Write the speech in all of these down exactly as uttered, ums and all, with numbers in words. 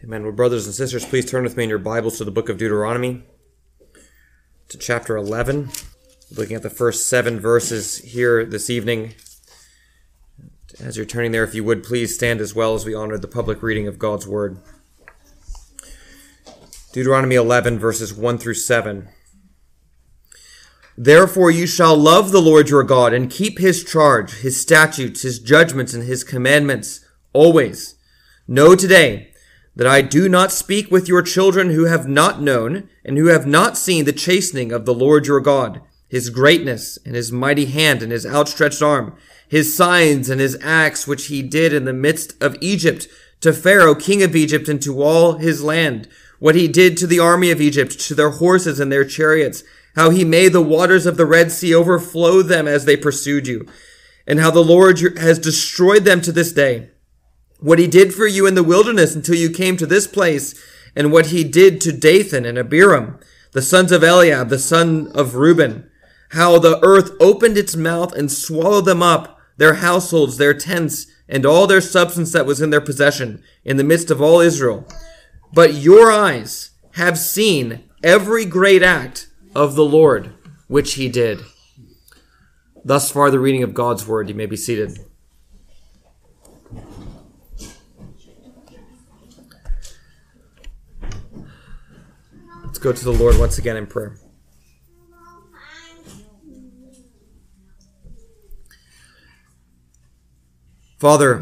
Amen. Well, brothers and sisters, please turn with me in your Bibles to the book of Deuteronomy, to chapter eleven. Looking at the first seven verses here this evening. As you're turning there, if you would, please stand as well as we honor the public reading of God's Word. Deuteronomy eleven, verses one through seven. Therefore you shall love the Lord your God, and keep his charge, his statutes, his judgments, and his commandments always. Know today that I do not speak with your children who have not known, and who have not seen the chastening of the Lord your God, his greatness, and his mighty hand, and his outstretched arm, his signs, and his acts which he did in the midst of Egypt, to Pharaoh king of Egypt, and to all his land, what he did to the army of Egypt, to their horses and their chariots, how he made the waters of the Red Sea overflow them as they pursued you, and how the Lord has destroyed them to this day. What he did for you in the wilderness until you came to this place, and what he did to Dathan and Abiram, the sons of Eliab, the son of Reuben, how the earth opened its mouth and swallowed them up, their households, their tents, and all their substance that was in their possession, in the midst of all Israel. But your eyes have seen every great act of the Lord, which he did. Thus far the reading of God's word. You may be seated. Let's go to the Lord once again in prayer. Father,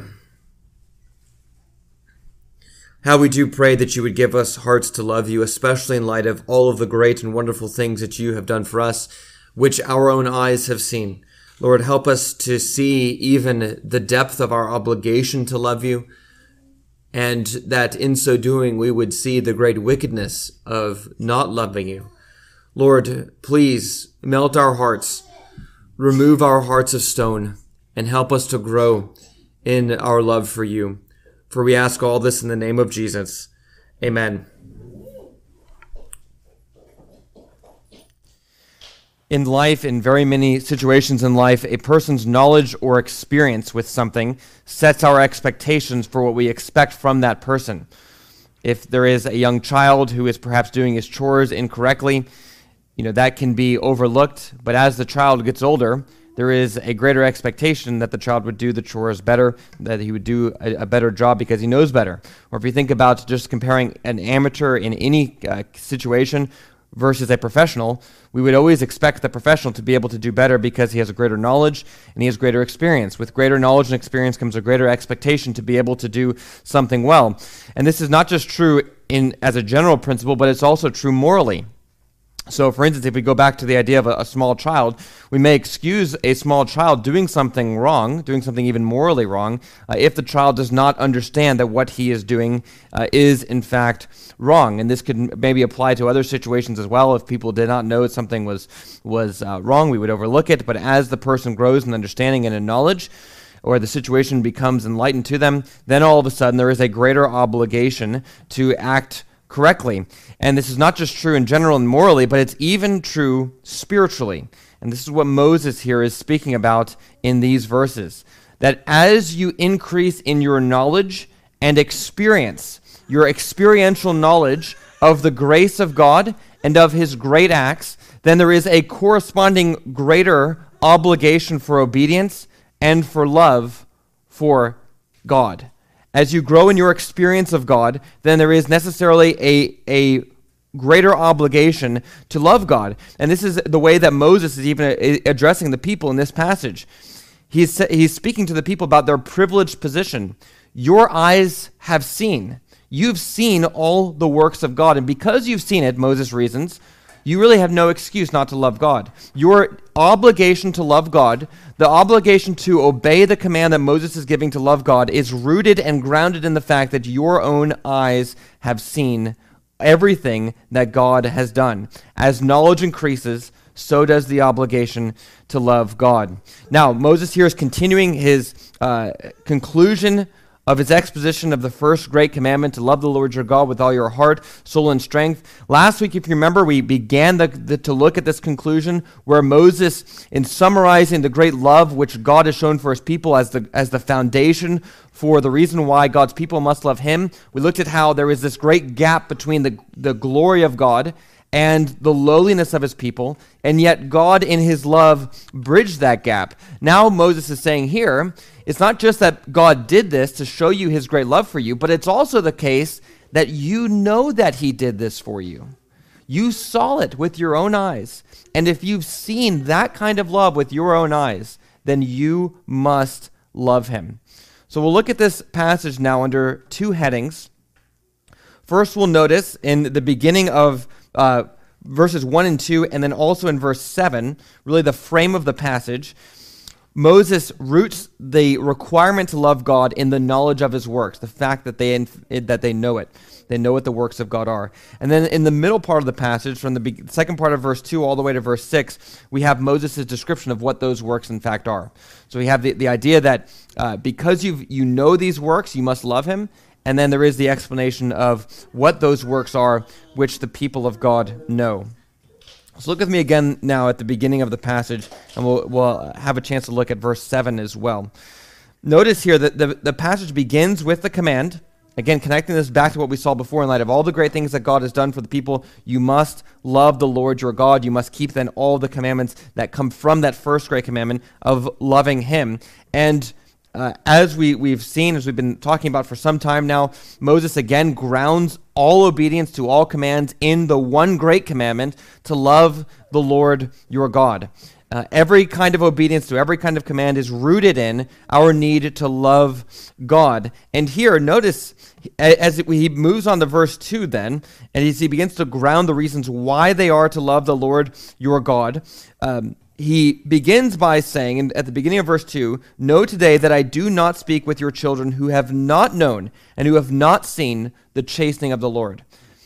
how we do pray that you would give us hearts to love you, especially in light of all of the great and wonderful things that you have done for us, which our own eyes have seen. Lord, help us to see even the depth of our obligation to love you, and that in so doing we would see the great wickedness of not loving you. Lord, please melt our hearts, remove our hearts of stone, and help us to grow in our love for you. For we ask all this in the name of Jesus. Amen. In life, in very many situations in life, a person's knowledge or experience with something sets our expectations for what we expect from that person. If there is a young child who is perhaps doing his chores incorrectly, you know, that can be overlooked. But as the child gets older, there is a greater expectation that the child would do the chores better, that he would do a, a better job because he knows better. Or if you think about just comparing an amateur in any uh, situation versus a professional, we would always expect the professional to be able to do better because he has a greater knowledge and he has greater experience. With greater knowledge and experience comes a greater expectation to be able to do something well. And this is not just true in as a general principle, but it's also true morally. So, for instance, if we go back to the idea of a, a small child, we may excuse a small child doing something wrong, doing something even morally wrong, uh, if the child does not understand that what he is doing uh, is, in fact, wrong. And this could maybe apply to other situations as well. If people did not know that something was, was uh, wrong, we would overlook it. But as the person grows in understanding and in knowledge, or the situation becomes enlightened to them, then all of a sudden there is a greater obligation to act correctly. And this is not just true in general and morally, but it's even true spiritually. And this is what Moses here is speaking about in these verses. That as you increase in your knowledge and experience, your experiential knowledge of the grace of God and of his great acts, then there is a corresponding greater obligation for obedience and for love for God. As you grow in your experience of God, then there is necessarily a, a greater obligation to love God. And this is the way that Moses is even addressing the people in this passage. He's, he's speaking to the people about their privileged position. Your eyes have seen. You've seen all the works of God. And because you've seen it, Moses reasons, you really have no excuse not to love God. Your obligation to love God, the obligation to obey the command that Moses is giving to love God, is rooted and grounded in the fact that your own eyes have seen everything that God has done. As knowledge increases, so does the obligation to love God. Now, Moses here is continuing his uh, conclusion of his exposition of the first great commandment to love the Lord your God with all your heart, soul, and strength. Last week, if you remember, we began the, the, to look at this conclusion where Moses, in summarizing the great love which God has shown for his people as the, as the foundation for the reason why God's people must love him, we looked at how there is this great gap between the, the glory of God and the lowliness of his people, and yet God in his love bridged that gap. Now Moses is saying here, it's not just that God did this to show you his great love for you, but it's also the case that you know that he did this for you. You saw it with your own eyes. And if you've seen that kind of love with your own eyes, then you must love him. So we'll look at this passage now under two headings. First, we'll notice in the beginning of uh, verses one and two, and then also in verse seven, really the frame of the passage, Moses roots the requirement to love God in the knowledge of his works, the fact that they that they know it. They know what the works of God are. And then in the middle part of the passage, from the be- second part of verse two all the way to verse six, we have Moses' description of what those works in fact are. So we have the, the idea that uh, because you you know these works, you must love him. And then there is the explanation of what those works are, which the people of God know. So look with me again now at the beginning of the passage, and we'll, we'll have a chance to look at verse seven as well. Notice here that the, the passage begins with the command. Again, connecting this back to what we saw before in light of all the great things that God has done for the people. You must love the Lord your God. You must keep then all the commandments that come from that first great commandment of loving him. And Uh, as we, we've seen, as we've been talking about for some time now, Moses again grounds all obedience to all commands in the one great commandment to love the Lord your God. Uh, every kind of obedience to every kind of command is rooted in our need to love God. And here, notice, as it, he moves on to verse two then, and as he begins to ground the reasons why they are to love the Lord your God, um, he begins by saying, in, at the beginning of verse two, "Know today that I do not speak with your children who have not known and who have not seen the chastening of the Lord."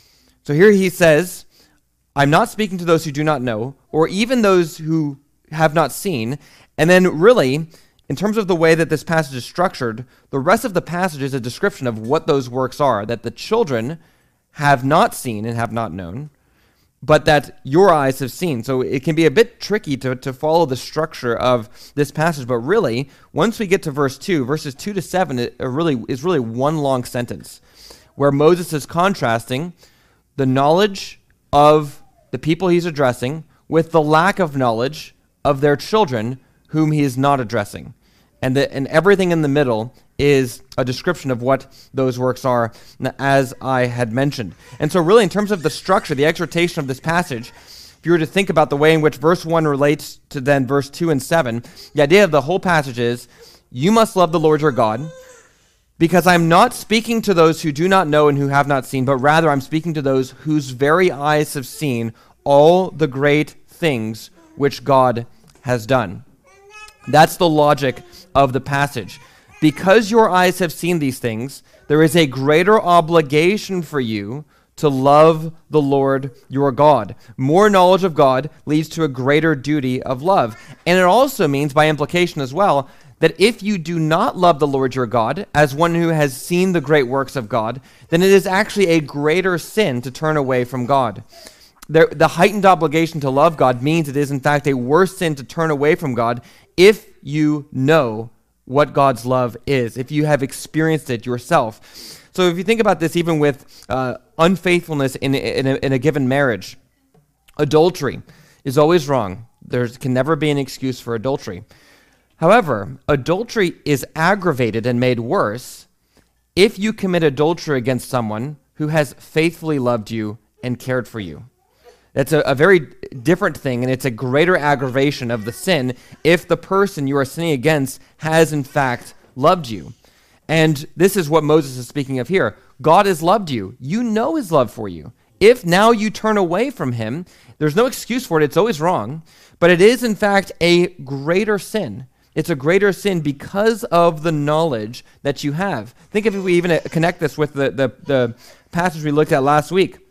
So here he says, I'm not speaking to those who do not know, or even those who have not seen. And then really, in terms of the way that this passage is structured, the rest of the passage is a description of what those works are, that the children have not seen and have not known, but that your eyes have seen. So it can be a bit tricky to, to follow the structure of this passage, but really, once we get to verse two, verses two to seven it really is really one long sentence, where Moses is contrasting the knowledge of the people he's addressing with the lack of knowledge of their children whom he is not addressing. And, the, and everything in the middle is a description of what those works are, as I had mentioned. And so really, in terms of the structure, the exhortation of this passage, if you were to think about the way in which verse one relates to then verse two and seven, the idea of the whole passage is, you must love the Lord your God, because I'm not speaking to those who do not know and who have not seen, but rather I'm speaking to those whose very eyes have seen all the great things which God has done. That's the logic of the passage. Because your eyes have seen these things, there is a greater obligation for you to love the Lord your God. More knowledge of God leads to a greater duty of love. And it also means, by implication as well, that if you do not love the Lord your God as one who has seen the great works of God, then it is actually a greater sin to turn away from God. The, the heightened obligation to love God means it is in fact a worse sin to turn away from God if you know what God's love is, if you have experienced it yourself. So if you think about this, even with uh, unfaithfulness in, in, a, in a given marriage, adultery is always wrong. There can never be an excuse for adultery. However, adultery is aggravated and made worse if you commit adultery against someone who has faithfully loved you and cared for you. That's a, a very different thing, and it's a greater aggravation of the sin if the person you are sinning against has in fact loved you. And this is what Moses is speaking of here. God has loved you. You know his love for you. If now you turn away from him, there's no excuse for it. It's always wrong. But it is in fact a greater sin. It's a greater sin because of the knowledge that you have. Think if we even connect this with the, the, the passage we looked at last week.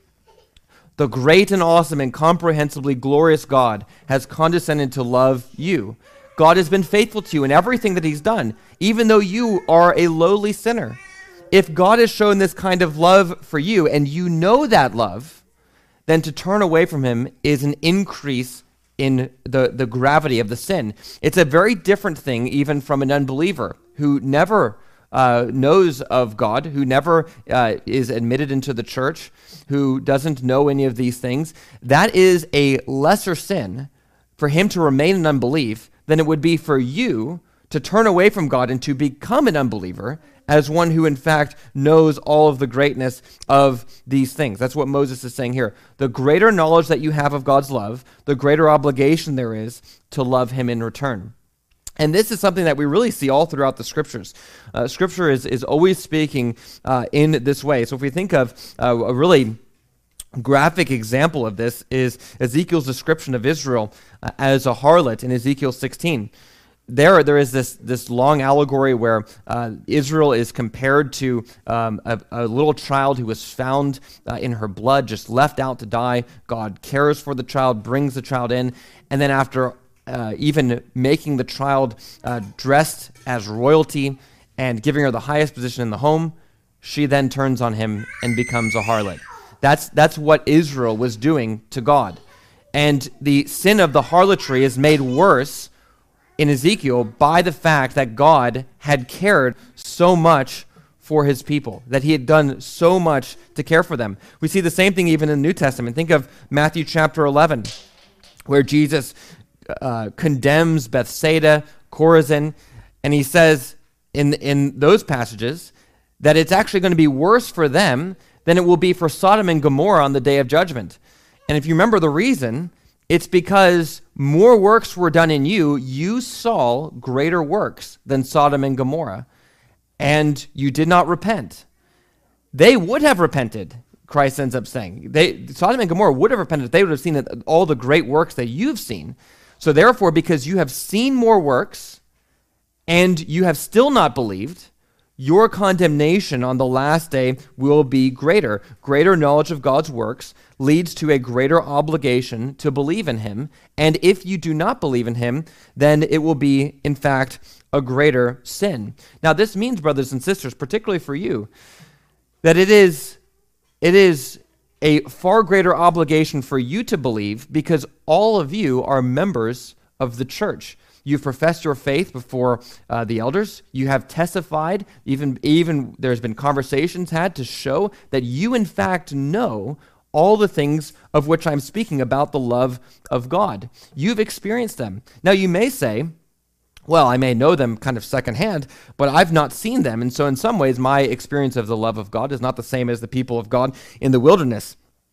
The great and awesome and comprehensively glorious God has condescended to love you. God has been faithful to you in everything that he's done, even though you are a lowly sinner. If God has shown this kind of love for you and you know that love, then to turn away from him is an increase in the, the gravity of the sin. It's a very different thing even from an unbeliever who never uh, knows of God, who never uh, is admitted into the church, who doesn't know any of these things. That is a lesser sin for him to remain in unbelief than it would be for you to turn away from God and to become an unbeliever as one who in fact knows all of the greatness of these things. That's what Moses is saying here. The greater knowledge that you have of God's love, the greater obligation there is to love him in return. And this is something that we really see all throughout the scriptures. Uh, scripture is, is always speaking uh, in this way. So if we think of uh, a really graphic example of this is Ezekiel's description of Israel uh, as a harlot in Ezekiel sixteen. There, there is this, this long allegory where uh, Israel is compared to um, a, a little child who was found uh, in her blood, just left out to die. God cares for the child, brings the child in, and then after uh, even making the child uh, dressed as royalty and giving her the highest position in the home, she then turns on him and becomes a harlot. That's, that's what Israel was doing to God. And the sin of the harlotry is made worse in Ezekiel by the fact that God had cared so much for his people, that he had done so much to care for them. We see the same thing even in the New Testament. Think of Matthew chapter eleven, where Jesus uh, condemns Bethsaida, Chorazin, and he says in, in those passages that it's actually going to be worse for them than it will be for Sodom and Gomorrah on the day of judgment. And if you remember the reason, it's because more works were done in you. You saw greater works than Sodom and Gomorrah, and you did not repent. They would have repented, Christ ends up saying. They, Sodom and Gomorrah would have repented. They would have seen all the great works that you've seen. So therefore, because you have seen more works, and you have still not believed, your condemnation on the last day will be greater. Greater knowledge of God's works leads to a greater obligation to believe in him. And if you do not believe in him, then it will be, in fact, a greater sin. Now, this means, brothers and sisters, particularly for you, that it is, it is a far greater obligation for you to believe because all of you are members of the church. You've professed your faith before uh, the elders. You have testified, even, even there's been conversations had to show that you in fact know all the things of which I'm speaking about the love of God. You've experienced them. Now you may say, well, I may know them kind of secondhand, but I've not seen them. And so in some ways, my experience of the love of God is not the same as the people of God in the wilderness.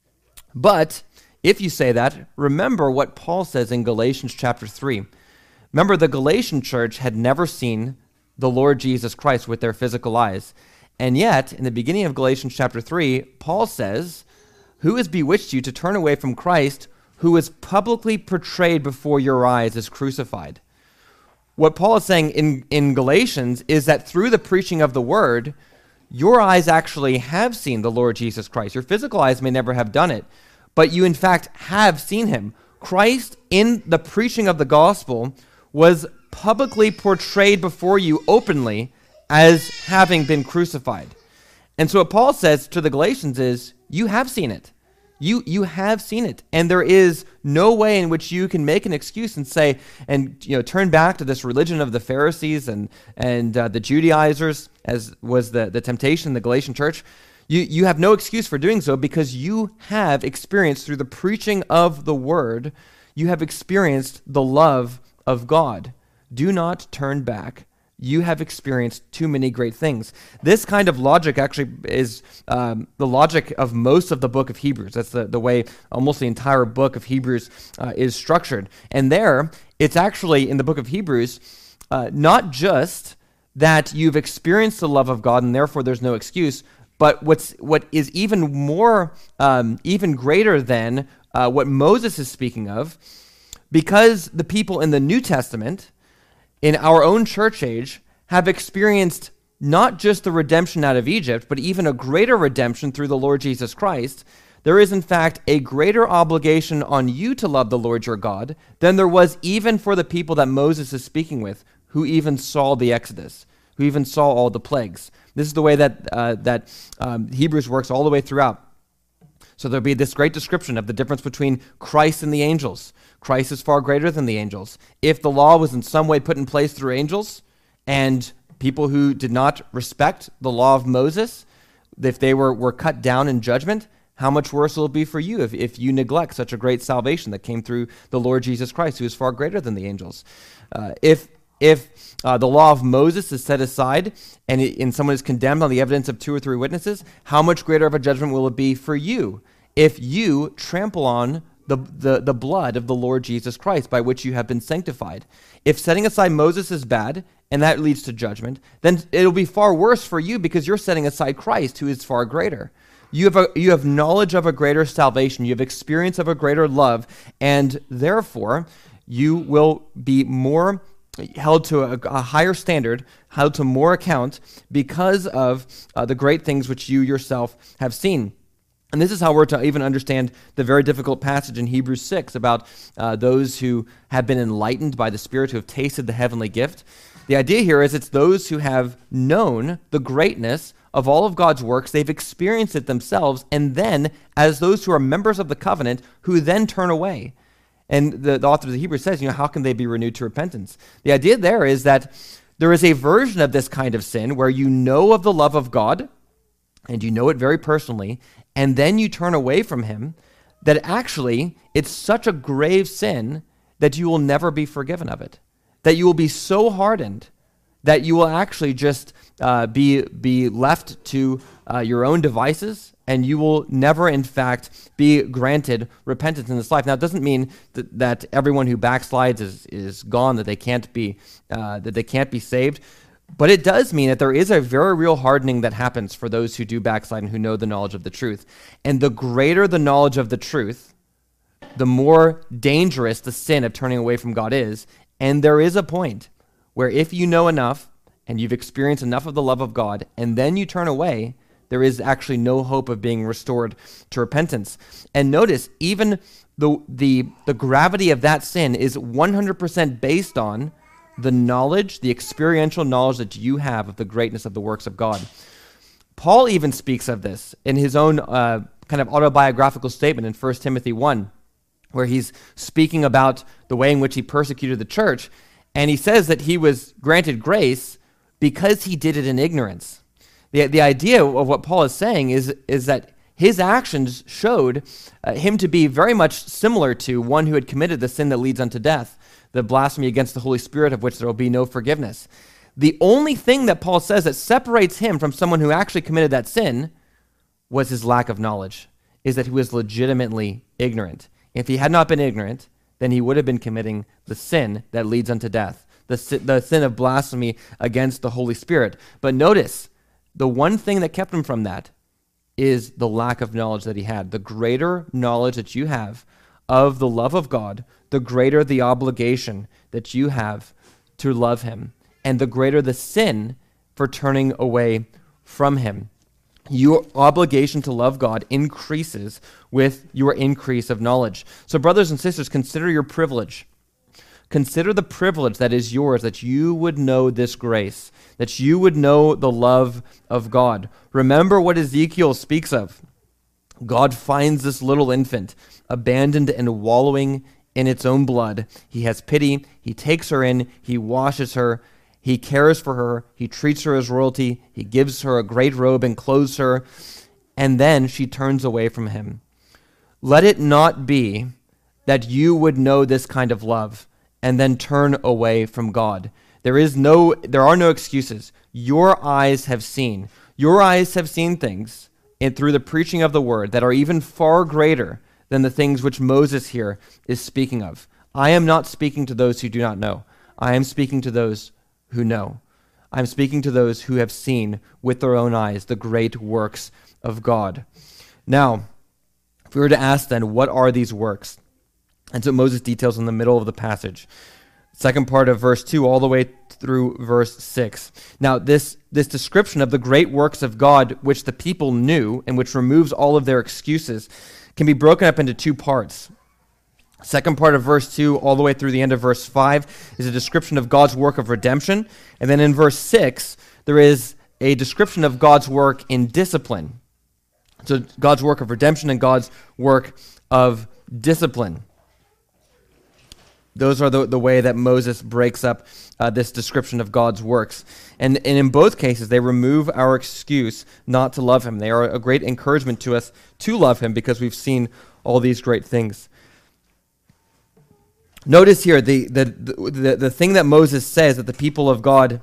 But if you say that, remember what Paul says in Galatians chapter three. Remember, the Galatian church had never seen the Lord Jesus Christ with their physical eyes. And yet, in the beginning of Galatians chapter three, Paul says, "Who has bewitched you to turn away from Christ, who was publicly portrayed before your eyes as crucified?" What Paul is saying in, in Galatians is that through the preaching of the word, your eyes actually have seen the Lord Jesus Christ. Your physical eyes may never have done it, but you in fact have seen him. Christ, in the preaching of the gospel, was publicly portrayed before you openly as having been crucified. And so what Paul says to the Galatians is, you have seen it. You you have seen it. And there is no way in which you can make an excuse and say, and you know, turn back to this religion of the Pharisees and, and uh, the Judaizers, as was the, the temptation in the Galatian church. You, you have no excuse for doing so because you have experienced through the preaching of the word, you have experienced the love of God. Do not turn back. You have experienced too many great things. This kind of logic actually is um, the logic of most of the book of Hebrews. That's the, the way almost the entire book of Hebrews uh, is structured. And there, it's actually in the book of Hebrews, uh, not just that you've experienced the love of God and therefore there's no excuse, but what's what is even more, um, even greater than uh, what Moses is speaking of, because the people in the New Testament, in our own church age, have experienced not just the redemption out of Egypt, but even a greater redemption through the Lord Jesus Christ, there is in fact a greater obligation on you to love the Lord your God than there was even for the people that Moses is speaking with, who even saw the Exodus, who even saw all the plagues. This is the way that uh, that um, Hebrews works all the way throughout. So there'll be this great description of the difference between Christ and the angels. Christ is far greater than the angels. If the law was in some way put in place through angels, and people who did not respect the law of Moses, if they were, were cut down in judgment, how much worse will it be for you if, if you neglect such a great salvation that came through the Lord Jesus Christ, who is far greater than the angels? Uh, if if uh, the law of Moses is set aside and, it, and someone is condemned on the evidence of two or three witnesses, how much greater of a judgment will it be for you if you trample on the, the, the blood of the Lord Jesus Christ, by which you have been sanctified? If setting aside Moses is bad, and that leads to judgment, then it'll be far worse for you because you're setting aside Christ, who is far greater. You have a, you have knowledge of a greater salvation. You have experience of a greater love, and therefore you will be more held to a, a higher standard, held to more account because of uh, the great things which you yourself have seen. And this is how we're to even understand the very difficult passage in Hebrews six about uh, those who have been enlightened by the Spirit, who have tasted the heavenly gift. The idea here is it's those who have known the greatness of all of God's works, they've experienced it themselves, and then, as those who are members of the covenant, who then turn away. And the, the author of the Hebrews says, you know, how can they be renewed to repentance? The idea there is that there is a version of this kind of sin where you know of the love of God, and you know it very personally, and then you turn away from him, that actually it's such a grave sin that you will never be forgiven of it, that you will be so hardened that you will actually just uh, be be left to uh, your own devices, and you will never, in fact, be granted repentance in this life. Now, it doesn't mean that, that everyone who backslides is is gone, that they can't be uh, that they can't be saved. But it does mean that there is a very real hardening that happens for those who do backslide and who know the knowledge of the truth. And the greater the knowledge of the truth, the more dangerous the sin of turning away from God is. And there is a point where if you know enough and you've experienced enough of the love of God, and then you turn away, there is actually no hope of being restored to repentance. And notice, even the the, the gravity of that sin is one hundred percent based on the knowledge, the experiential knowledge that you have of the greatness of the works of God. Paul even speaks of this in his own uh, kind of autobiographical statement in First Timothy one, where he's speaking about the way in which he persecuted the church, and he says that he was granted grace because he did it in ignorance. The, the idea of what Paul is saying is, is that his actions showed uh, him to be very much similar to one who had committed the sin that leads unto death, the blasphemy against the Holy Spirit, of which there will be no forgiveness. The only thing that Paul says that separates him from someone who actually committed that sin was his lack of knowledge, is that he was legitimately ignorant. If he had not been ignorant, then he would have been committing the sin that leads unto death, the, the sin of blasphemy against the Holy Spirit. But notice, the one thing that kept him from that is the lack of knowledge that he had. The greater knowledge that you have of the love of God, the greater the obligation that you have to love him, and the greater the sin for turning away from him. Your obligation to love God increases with your increase of knowledge. So brothers and sisters, consider your privilege. Consider the privilege that is yours, that you would know this grace, that you would know the love of God. Remember what Ezekiel speaks of. God finds this little infant abandoned and wallowing in its own blood. He has pity. He takes her in. He washes her. He cares for her. He treats her as royalty. He gives her a great robe and clothes her. And then she turns away from him. Let it not be that you would know this kind of love and then turn away from God. There is no, there are no excuses. Your eyes have seen. Your eyes have seen things and through the preaching of the word that are even far greater than the things which Moses here is speaking of. I am not speaking to those who do not know. I am speaking to those who know. I'm speaking to those who have seen with their own eyes the great works of God. Now, if we were to ask then, what are these works? And so Moses details in the middle of the passage. Second part of verse two all the way through verse six. Now, this, this description of the great works of God which the people knew and which removes all of their excuses can be broken up into two parts. Second part of verse two all the way through the end of verse five is a description of God's work of redemption. And then in verse six, there is a description of God's work in discipline. So God's work of redemption and God's work of discipline. Those are the, the way that Moses breaks up uh, this description of God's works. And, and in both cases, they remove our excuse not to love him. They are a great encouragement to us to love him because we've seen all these great things. Notice here, the, the, the, the thing that Moses says that the people of God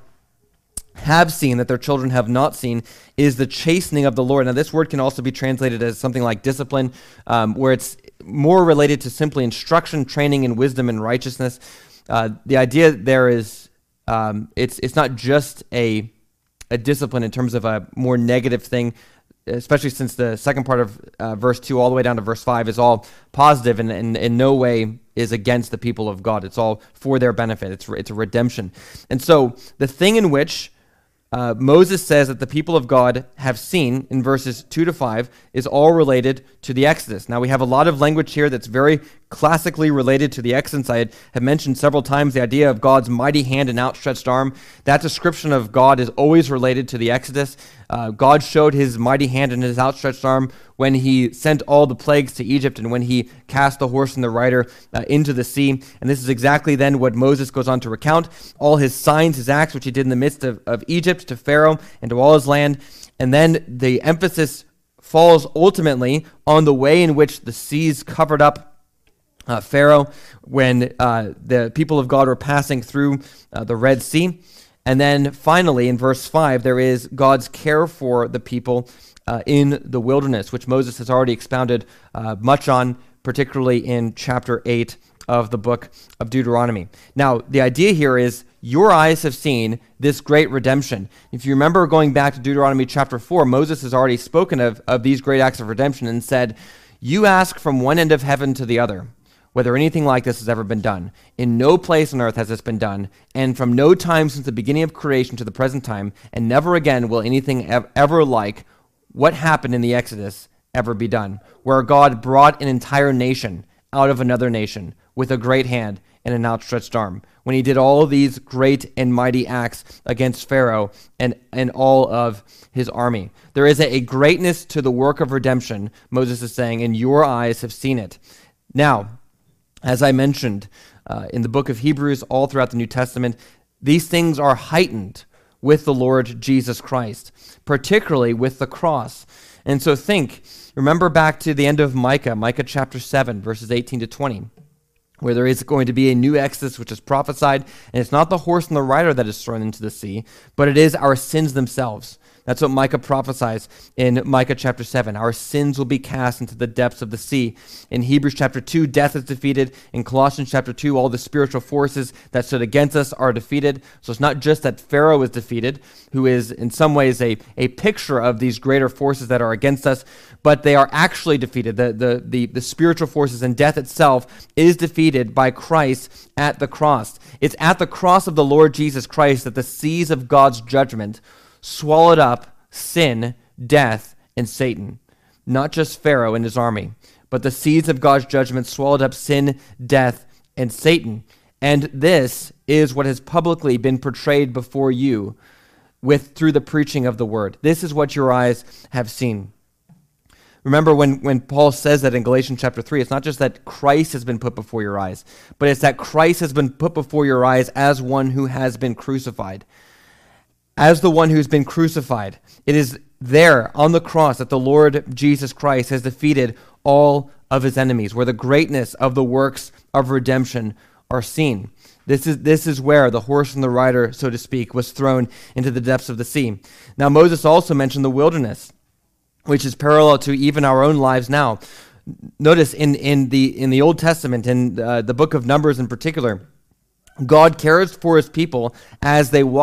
have seen, that their children have not seen, is the chastening of the Lord. Now, this word can also be translated as something like discipline, um, where it's more related to simply instruction, training in wisdom and righteousness. Uh, the idea there is um, it's it's not just a a discipline in terms of a more negative thing, especially since the second part of uh, verse two all the way down to verse five is all positive and, and in no way is against the people of God. It's all for their benefit. It's it's a redemption. And so the thing in which Uh, Moses says that the people of God have seen in verses two to five is all related to the Exodus. Now, we have a lot of language here that's very classically related to the Exodus. I had, have mentioned several times the idea of God's mighty hand and outstretched arm. That description of God is always related to the Exodus. Uh, God showed his mighty hand and his outstretched arm when he sent all the plagues to Egypt and when he cast the horse and the rider uh, into the sea. And this is exactly then what Moses goes on to recount. All his signs, his acts, which he did in the midst of, of Egypt to Pharaoh and to all his land. And then the emphasis falls ultimately on the way in which the seas covered up uh, Pharaoh when uh, the people of God were passing through uh, the Red Sea. And then finally, in verse five, there is God's care for the people uh, in the wilderness, which Moses has already expounded uh, much on, particularly in chapter eight of the book of Deuteronomy. Now, the idea here is your eyes have seen this great redemption. If you remember going back to Deuteronomy chapter four, Moses has already spoken of, of these great acts of redemption and said, you ask from one end of heaven to the other, whether anything like this has ever been done. In no place on earth has this been done, and from no time since the beginning of creation to the present time, and never again will anything ev- ever like what happened in the Exodus ever be done, where God brought an entire nation out of another nation with a great hand and an outstretched arm, when he did all these great and mighty acts against Pharaoh and, and all of his army. There is a, a greatness to the work of redemption, Moses is saying, and your eyes have seen it. Now, as I mentioned uh, in the book of Hebrews, all throughout the New Testament, these things are heightened with the Lord Jesus Christ, particularly with the cross. And so think, remember back to the end of Micah, Micah chapter seven, verses eighteen to twenty, where there is going to be a new Exodus which is prophesied, and it's not the horse and the rider that is thrown into the sea, but it is our sins themselves. That's what Micah prophesies in Micah chapter seven. Our sins will be cast into the depths of the sea. In Hebrews chapter two, death is defeated. In Colossians chapter two, all the spiritual forces that stood against us are defeated. So it's not just that Pharaoh is defeated, who is in some ways a, a picture of these greater forces that are against us, but they are actually defeated. The, the, the, the spiritual forces and death itself is defeated by Christ at the cross. It's at the cross of the Lord Jesus Christ that the seas of God's judgment swallowed up sin, death, and Satan. Not just Pharaoh and his army, but the seeds of God's judgment swallowed up sin, death, and Satan. And this is what has publicly been portrayed before you with through the preaching of the word. This is what your eyes have seen. Remember when, when Paul says that in Galatians chapter three, it's not just that Christ has been put before your eyes, but it's that Christ has been put before your eyes as one who has been crucified. As the one who's been crucified. It is there on the cross that the Lord Jesus Christ has defeated all of his enemies, where the greatness of the works of redemption are seen. This is this is where the horse and the rider, so to speak, was thrown into the depths of the sea. Now, Moses also mentioned the wilderness, which is parallel to even our own lives now. Notice in, in the in the Old Testament, in uh, the book of Numbers in particular, God cares for his people as they walked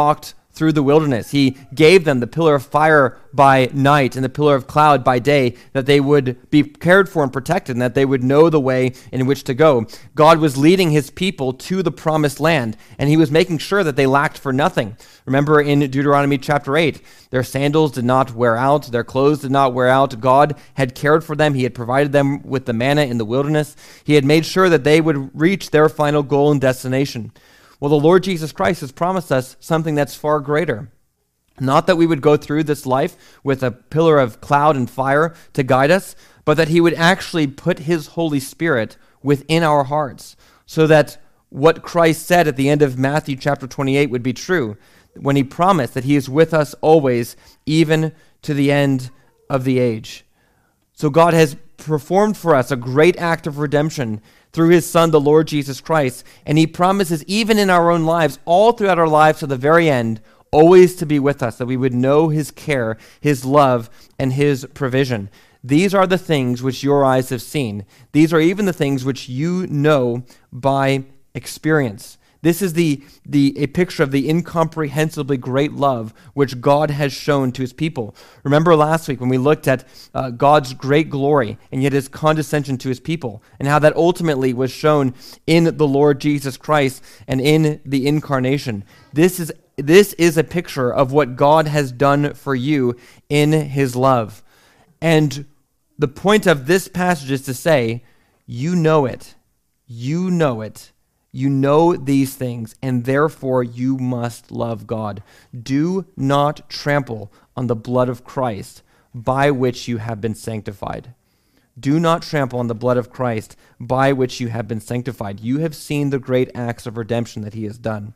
through the wilderness. He gave them the pillar of fire by night and the pillar of cloud by day, that they would be cared for and protected, and that they would know the way in which to go. God was leading his people to the promised land, and he was making sure that they lacked for nothing. Remember in Deuteronomy chapter eight, their sandals did not wear out, their clothes did not wear out. God had cared for them. He had provided them with the manna in the wilderness. He had made sure that they would reach their final goal and destination. Well, the Lord Jesus Christ has promised us something that's far greater. Not that we would go through this life with a pillar of cloud and fire to guide us, but that he would actually put his Holy Spirit within our hearts, so that what Christ said at the end of Matthew chapter twenty-eight would be true, when he promised that he is with us always, even to the end of the age. So God has performed for us a great act of redemption through his Son, the Lord Jesus Christ, and he promises even in our own lives, all throughout our lives to the very end, always to be with us, that we would know his care, his love, and his provision. These are the things which your eyes have seen. These are even the things which you know by experience. This is the, the a picture of the incomprehensibly great love which God has shown to his people. Remember last week when we looked at uh, God's great glory and yet his condescension to his people, and how that ultimately was shown in the Lord Jesus Christ and in the incarnation. This is this is a picture of what God has done for you in his love. And the point of this passage is to say, you know it. You know it. You know these things, and therefore you must love God. Do not trample on the blood of Christ, by which you have been sanctified. Do not trample on the blood of Christ, by which you have been sanctified. You have seen the great acts of redemption that he has done.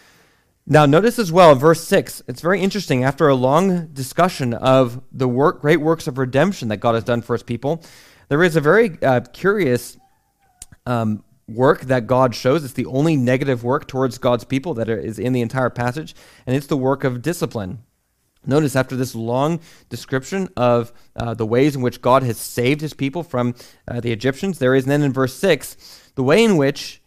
Now, notice as well, verse six, it's very interesting. After a long discussion of the work, great works of redemption that God has done for his people, there is a very uh, curious um work that God shows. It's the only negative work towards God's people that is in the entire passage, and it's the work of discipline. Notice after this long description of uh, the ways in which God has saved his people from uh, the Egyptians, there is then in verse six, the way in which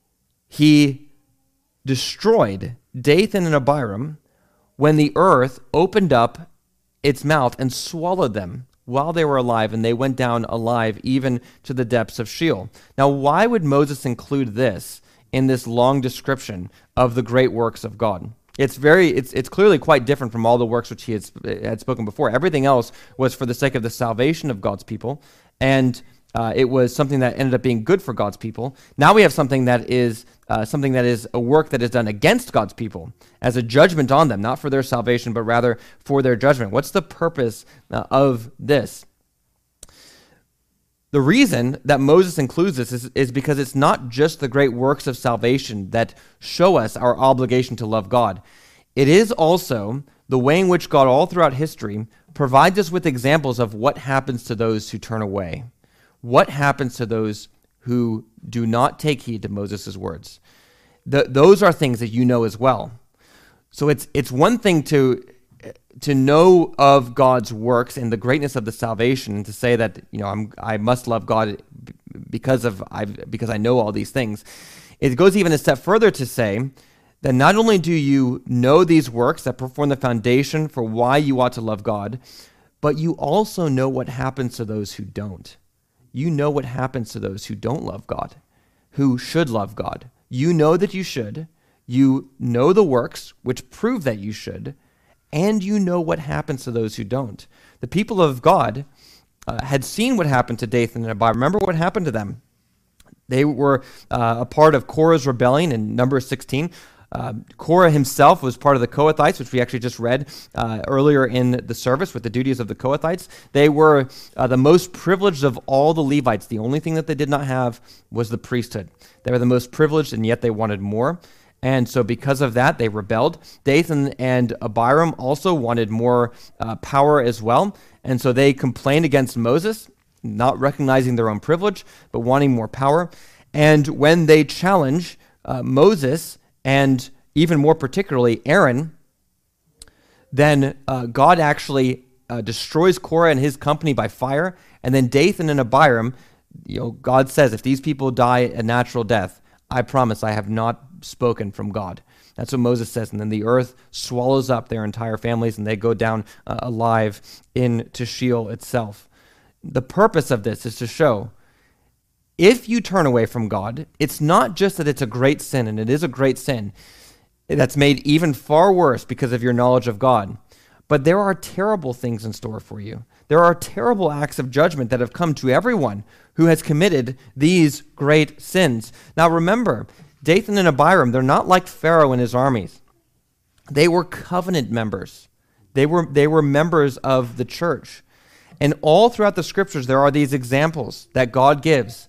he destroyed Dathan and Abiram when the earth opened up its mouth and swallowed them while they were alive, and they went down alive even to the depths of Sheol. Now, why would Moses include this in this long description of the great works of God? It's very, it's it's clearly quite different from all the works which he had, had spoken before. Everything else was for the sake of the salvation of God's people, and uh, it was something that ended up being good for God's people. Now we have something that is uh, something that is a work that is done against God's people as a judgment on them, not for their salvation, but rather for their judgment. What's the purpose uh, of this? The reason that Moses includes this is, is because it's not just the great works of salvation that show us our obligation to love God. It is also the way in which God, all throughout history, provides us with examples of what happens to those who turn away. What happens to those who do not take heed to Moses' words? The, those are things that you know as well. So it's it's one thing to to know of God's works and the greatness of the salvation, and to say that, you know, I'm I must love God because of I because I know all these things. It goes even a step further to say that not only do you know these works that perform the foundation for why you ought to love God, but you also know what happens to those who don't. You know what happens to those who don't love God, who should love God. You know that you should. You know the works which prove that you should, and you know what happens to those who don't. The people of God uh, had seen what happened to Dathan and Abiram. Remember what happened to them. They were uh, a part of Korah's rebellion in Numbers sixteen. Uh, Korah himself was part of the Kohathites, which we actually just read uh, earlier in the service with the duties of the Kohathites. They were uh, the most privileged of all the Levites. The only thing that they did not have was the priesthood. They were the most privileged, and yet they wanted more. And so because of that, they rebelled. Dathan and Abiram also wanted more uh, power as well. And so they complained against Moses, not recognizing their own privilege, but wanting more power. And when they challenge uh, Moses, and even more particularly Aaron, then uh, God actually uh, destroys Korah and his company by fire. And then Dathan and Abiram, you know, God says, if these people die a natural death, I promise I have not spoken from God. That's what Moses says. And then the earth swallows up their entire families, and they go down uh, alive into Sheol itself. The purpose of this is to show, if you turn away from God, it's not just that it's a great sin, and it is a great sin that's made even far worse because of your knowledge of God, but there are terrible things in store for you. There are terrible acts of judgment that have come to everyone who has committed these great sins. Now remember, Dathan and Abiram, they're not like Pharaoh and his armies. They were covenant members. They were, they were members of the church. And all throughout the scriptures, there are these examples that God gives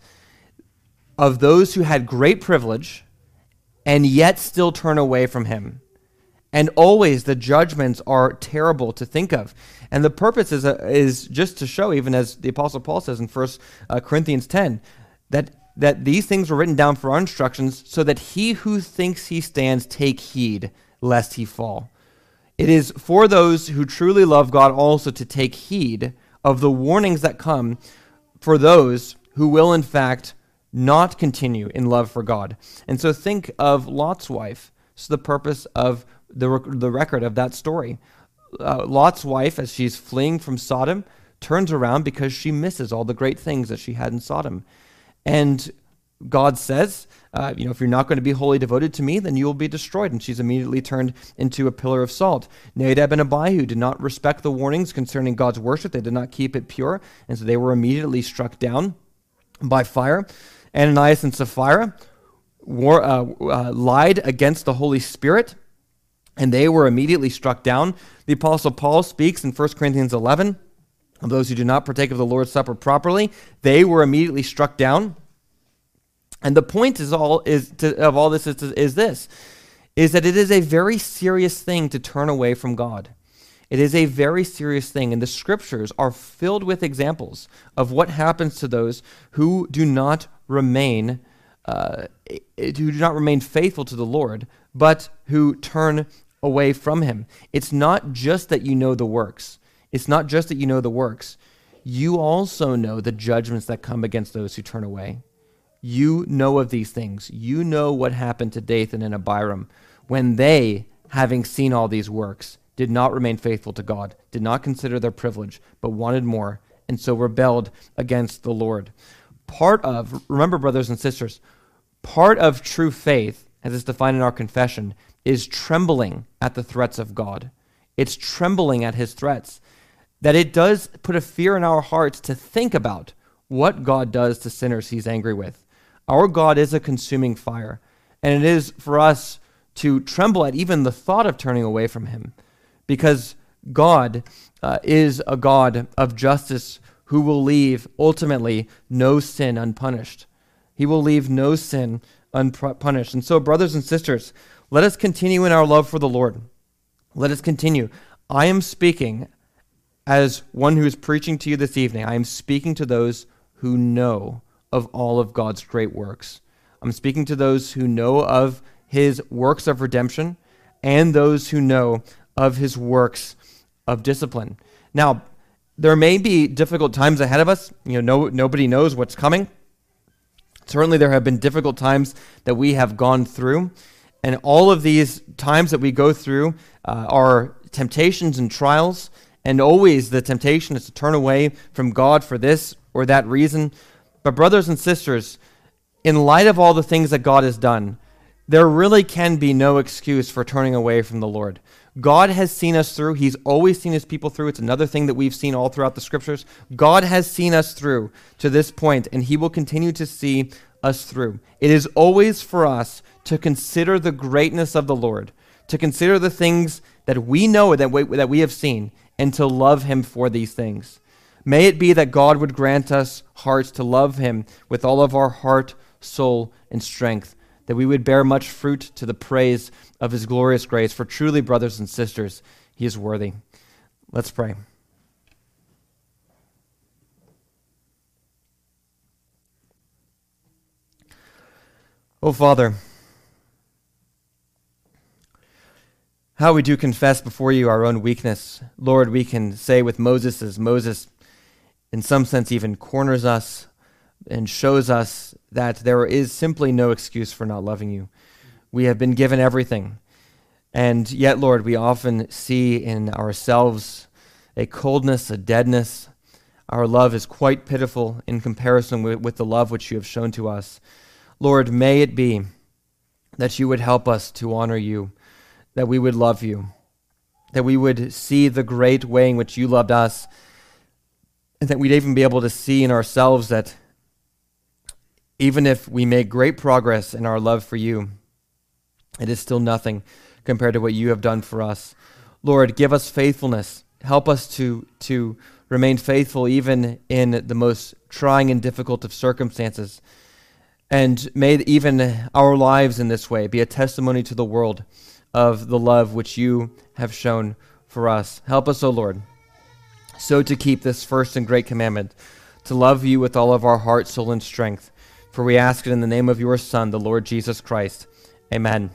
of those who had great privilege and yet still turn away from him. And always the judgments are terrible to think of. And the purpose is, uh, is just to show, even as the Apostle Paul says in First Corinthians ten, that, that these things were written down for our instructions, so that he who thinks he stands take heed lest he fall. It is for those who truly love God also to take heed of the warnings that come for those who will in fact not continue in love for God. And so think of Lot's wife. It's the purpose of the, rec- the record of that story. Uh, Lot's wife, as she's fleeing from Sodom, turns around because she misses all the great things that she had in Sodom. And God says, uh, you know, if you're not going to be wholly devoted to me, then you will be destroyed. And she's immediately turned into a pillar of salt. Nadab and Abihu did not respect the warnings concerning God's worship. They did not keep it pure. And so they were immediately struck down by fire. Ananias and Sapphira war, uh, uh, lied against the Holy Spirit, and they were immediately struck down. The Apostle Paul speaks in First Corinthians eleven of those who do not partake of the Lord's Supper properly. They were immediately struck down. And the point is all is to, of all this is, is this, is that it is a very serious thing to turn away from God. It is a very serious thing, and the scriptures are filled with examples of what happens to those who do not remain, uh, who do not remain faithful to the Lord, but who turn away from him. It's not just that you know the works. It's not just that you know the works. You also know the judgments that come against those who turn away. You know of these things. You know what happened to Dathan and Abiram when they, having seen all these works, did not remain faithful to God, did not consider their privilege, but wanted more, and so rebelled against the Lord. Part of, remember brothers and sisters, part of true faith, as it's defined in our confession, is trembling at the threats of God. It's trembling at his threats. That it does put a fear in our hearts to think about what God does to sinners he's angry with. Our God is a consuming fire, and it is for us to tremble at even the thought of turning away from him, because God uh, is a God of justice who will leave, ultimately, no sin unpunished. He will leave no sin unpunished. And so, brothers and sisters, let us continue in our love for the Lord. Let us continue. I am speaking as one who is preaching to you this evening. I am speaking to those who know of all of God's great works. I'm speaking to those who know of his works of redemption and those who know of his works of discipline. Now, there may be difficult times ahead of us. You know, no, nobody knows what's coming. Certainly there have been difficult times that we have gone through, and all of these times that we go through uh, are temptations and trials, and always the temptation is to turn away from God for this or that reason. But brothers and sisters, in light of all the things that God has done, there really can be no excuse for turning away from the Lord. God has seen us through. He's always seen his people through. It's another thing that we've seen all throughout the scriptures. God has seen us through to this point, and he will continue to see us through. It is always for us to consider the greatness of the Lord, to consider the things that we know that we, that we have seen, and to love him for these things. May it be that God would grant us hearts to love him with all of our heart, soul, and strength, that we would bear much fruit to the praise of his glorious grace. For truly, brothers and sisters, he is worthy. Let's pray. Oh, Father, how we do confess before you our own weakness. Lord, we can say with Moses, as Moses in some sense even corners us and shows us that there is simply no excuse for not loving you. We have been given everything. And yet, Lord, we often see in ourselves a coldness, a deadness. Our love is quite pitiful in comparison with, with the love which you have shown to us. Lord, may it be that you would help us to honor you, that we would love you, that we would see the great way in which you loved us, and that we'd even be able to see in ourselves that even if we make great progress in our love for you, it is still nothing compared to what you have done for us. Lord, give us faithfulness. Help us to, to remain faithful even in the most trying and difficult of circumstances. And may even our lives in this way be a testimony to the world of the love which you have shown for us. Help us, O Lord, so to keep this first and great commandment, to love you with all of our heart, soul, and strength. For we ask it in the name of your Son, the Lord Jesus Christ. Amen.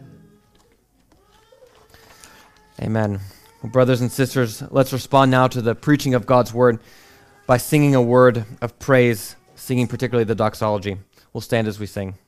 Amen. Well, brothers and sisters, let's respond now to the preaching of God's word by singing a word of praise, singing particularly the doxology. We'll stand as we sing.